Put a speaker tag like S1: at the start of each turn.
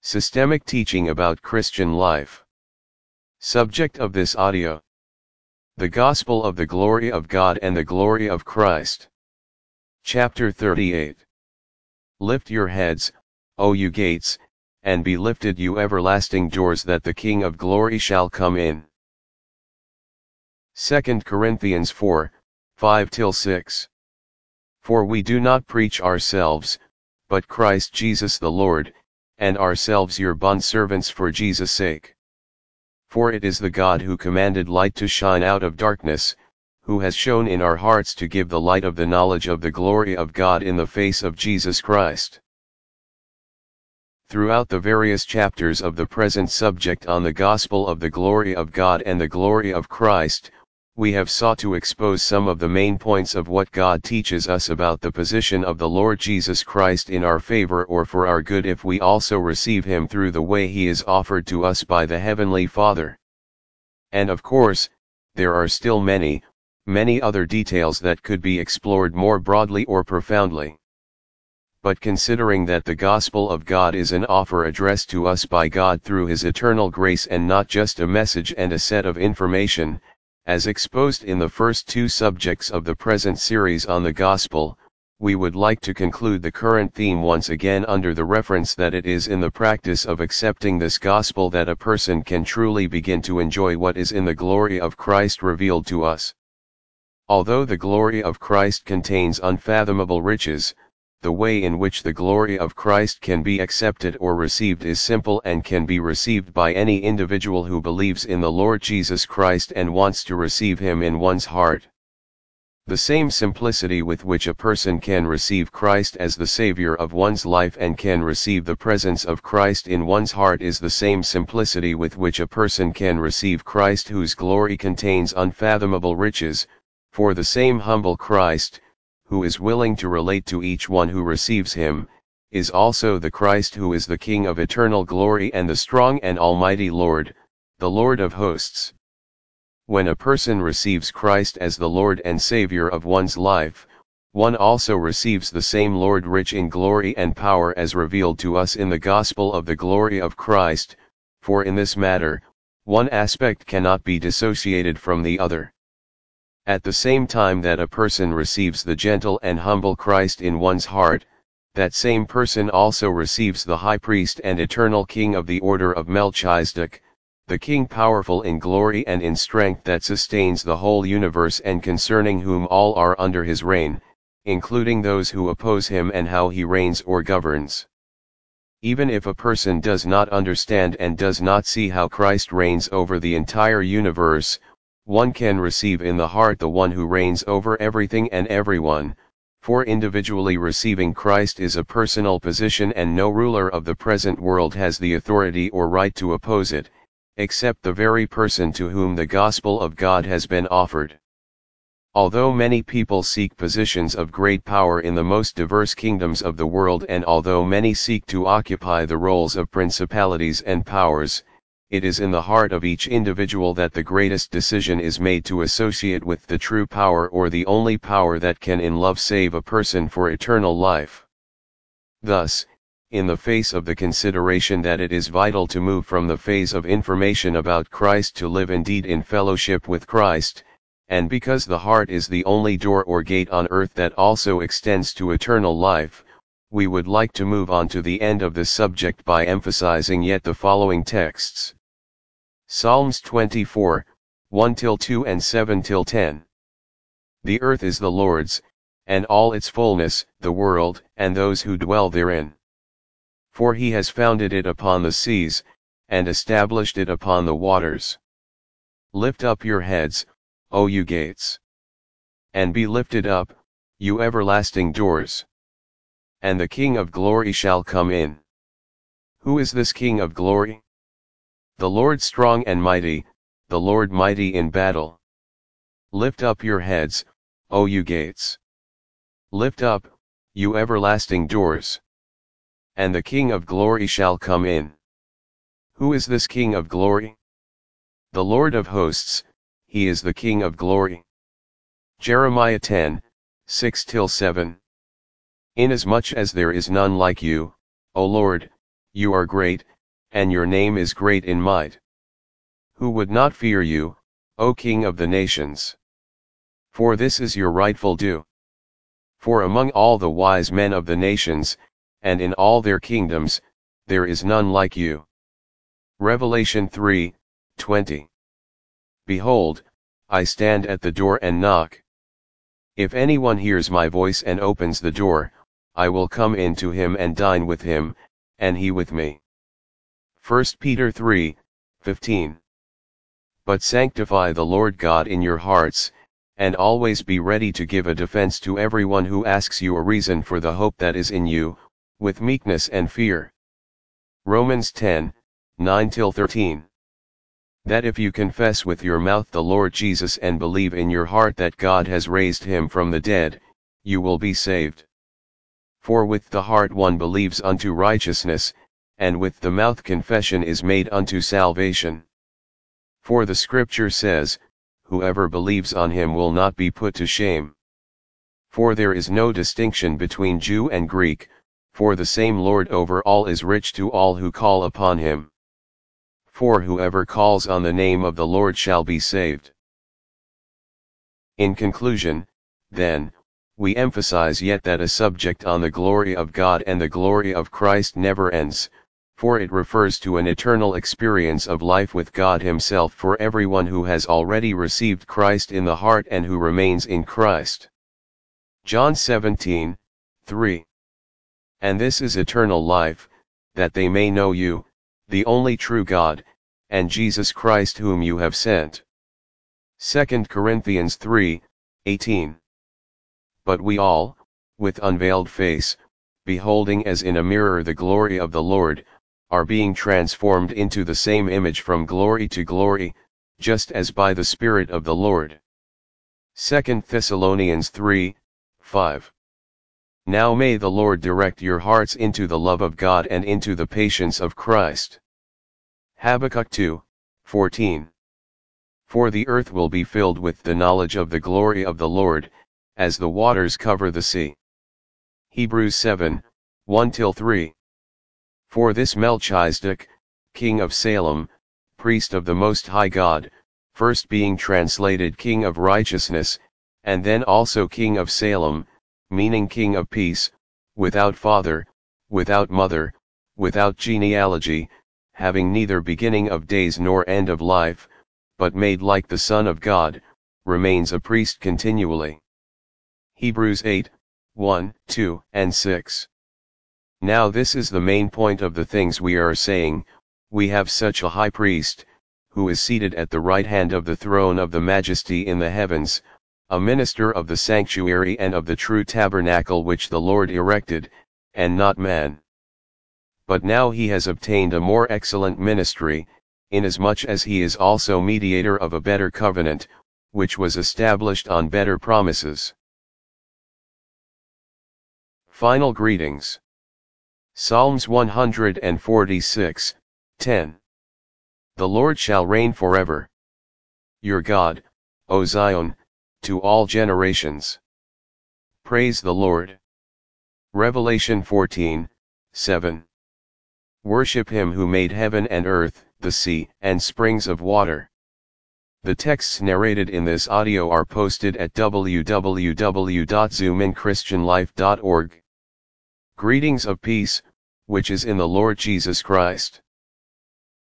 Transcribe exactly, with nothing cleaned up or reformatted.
S1: Systemic teaching about Christian life. Subject of this audio: the Gospel of the Glory of God and the Glory of Christ. Chapter thirty-eight. Lift your heads, O you gates, and be lifted you everlasting doors, that the King of glory shall come in. Second Corinthians four, five to six. For we do not preach ourselves, but Christ Jesus the Lord, and ourselves your bondservants for Jesus' sake. For it is the God who commanded light to shine out of darkness, who has shown in our hearts to give the light of the knowledge of the glory of God in the face of Jesus Christ. Throughout the various chapters of the present subject on the Gospel of the Glory of God and the Glory of Christ, we have sought to expose some of the main points of what God teaches us about the position of the Lord Jesus Christ in our favor or for our good if we also receive Him through the way He is offered to us by the Heavenly Father. And of course, there are still many, many other details that could be explored more broadly or profoundly. But considering that the Gospel of God is an offer addressed to us by God through His eternal grace and not just a message and a set of information, as exposed in the first two subjects of the present series on the Gospel, we would like to conclude the current theme once again under the reference that it is in the practice of accepting this Gospel that a person can truly begin to enjoy what is in the glory of Christ revealed to us. Although the glory of Christ contains unfathomable riches, the way in which the glory of Christ can be accepted or received is simple and can be received by any individual who believes in the Lord Jesus Christ and wants to receive Him in one's heart. The same simplicity with which a person can receive Christ as the Savior of one's life and can receive the presence of Christ in one's heart is the same simplicity with which a person can receive Christ whose glory contains unfathomable riches, for the same humble Christ, who is willing to relate to each one who receives Him, is also the Christ who is the King of eternal glory and the strong and almighty Lord, the Lord of hosts. When a person receives Christ as the Lord and Savior of one's life, one also receives the same Lord rich in glory and power as revealed to us in the Gospel of the glory of Christ, for in this matter, one aspect cannot be dissociated from the other. At the same time that a person receives the gentle and humble Christ in one's heart, that same person also receives the High Priest and eternal King of the order of Melchizedek, the King powerful in glory and in strength that sustains the whole universe and concerning whom all are under His reign, including those who oppose Him and how He reigns or governs. Even if a person does not understand and does not see how Christ reigns over the entire universe, one can receive in the heart the one who reigns over everything and everyone, for individually receiving Christ is a personal position and no ruler of the present world has the authority or right to oppose it, except the very person to whom the Gospel of God has been offered. Although many people seek positions of great power in the most diverse kingdoms of the world, and although many seek to occupy the roles of principalities and powers, it is in the heart of each individual that the greatest decision is made to associate with the true power or the only power that can in love save a person for eternal life. Thus, in the face of the consideration that it is vital to move from the phase of information about Christ to live indeed in fellowship with Christ, and because the heart is the only door or gate on earth that also extends to eternal life, we would like to move on to the end of this subject by emphasizing yet the following texts. Psalms twenty-four, one to two and seven to ten. The earth is the Lord's, and all its fullness, the world, and those who dwell therein. For He has founded it upon the seas, and established it upon the waters. Lift up your heads, O you gates. And be lifted up, you everlasting doors. And the King of glory shall come in. Who is this King of glory? The Lord strong and mighty, the Lord mighty in battle. Lift up your heads, O you gates. Lift up, you everlasting doors. And the King of glory shall come in. Who is this King of glory? The Lord of hosts, He is the King of glory. Jeremiah ten, six to seven. Inasmuch as there is none like you, O Lord, you are great, and your name is great in might. Who would not fear you, O King of the nations? For this is your rightful due. For among all the wise men of the nations, and in all their kingdoms, there is none like you. Revelation three, twenty. Behold, I stand at the door and knock. If anyone hears my voice and opens the door, I will come in to him and dine with him, and he with me. First Peter three, fifteen. But sanctify the Lord God in your hearts, and always be ready to give a defense to everyone who asks you a reason for the hope that is in you, with meekness and fear. Romans ten, nine till thirteen. That if you confess with your mouth the Lord Jesus and believe in your heart that God has raised him from the dead, you will be saved. For with the heart one believes unto righteousness, and with the mouth confession is made unto salvation. For the Scripture says, whoever believes on him will not be put to shame. For there is no distinction between Jew and Greek, for the same Lord over all is rich to all who call upon him. For whoever calls on the name of the Lord shall be saved. In conclusion, then, we emphasize yet that a subject on the glory of God and the glory of Christ never ends, for it refers to an eternal experience of life with God Himself for everyone who has already received Christ in the heart and who remains in Christ. John seventeen, three. And this is eternal life, that they may know you, the only true God, and Jesus Christ whom you have sent. Second Corinthians three, eighteen. But we all, with unveiled face, beholding as in a mirror the glory of the Lord, are being transformed into the same image from glory to glory, just as by the Spirit of the Lord. Second Thessalonians three, five. Now may the Lord direct your hearts into the love of God and into the patience of Christ. Habakkuk two, fourteen. For the earth will be filled with the knowledge of the glory of the Lord, as the waters cover the sea. Hebrews seven, one till three. For this Melchizedek, king of Salem, priest of the Most High God, first being translated King of Righteousness, and then also King of Salem, meaning King of Peace, without father, without mother, without genealogy, having neither beginning of days nor end of life, but made like the Son of God, remains a priest continually. Hebrews eight, one, two, and six. Now this is the main point of the things we are saying: we have such a high priest, who is seated at the right hand of the throne of the Majesty in the heavens, a minister of the sanctuary and of the true tabernacle which the Lord erected, and not man. But now he has obtained a more excellent ministry, inasmuch as he is also mediator of a better covenant, which was established on better promises. Final greetings. Psalms one hundred forty-six, ten. The Lord shall reign forever. Your God, O Zion, to all generations. Praise the Lord. Revelation fourteen, seven. Worship Him who made heaven and earth, the sea, and springs of water. The texts narrated in this audio are posted at w w w dot zoom in christian life dot org. Greetings of peace, which is in the Lord Jesus Christ.